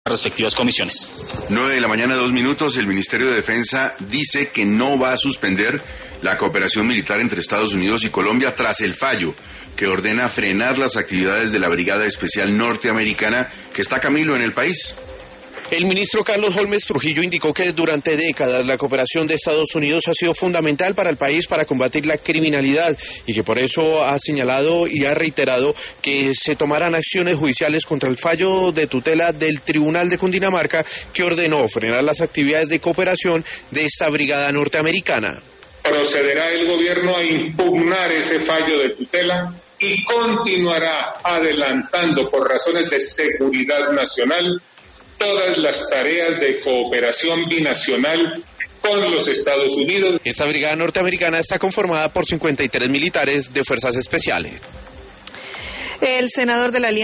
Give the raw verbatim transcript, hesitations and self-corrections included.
respectivas comisiones. nueve de la mañana, dos minutos. El Ministerio de Defensa dice que no va a suspender la cooperación militar entre Estados Unidos y Colombia tras el fallo que ordena frenar las actividades de la Brigada Especial Norteamericana que está, Camilo, en el país. El ministro Carlos Holmes Trujillo indicó que durante décadas la cooperación de Estados Unidos ha sido fundamental para el país para combatir la criminalidad y que por eso ha señalado y ha reiterado que se tomarán acciones judiciales contra el fallo de tutela del Tribunal de Cundinamarca que ordenó frenar las actividades de cooperación de esta brigada norteamericana. Procederá el gobierno a impugnar ese fallo de tutela y continuará adelantando por razones de seguridad nacional todas las tareas de cooperación binacional con los Estados Unidos. Esta brigada norteamericana está conformada por cincuenta y tres militares de fuerzas especiales. El senador de la Alianza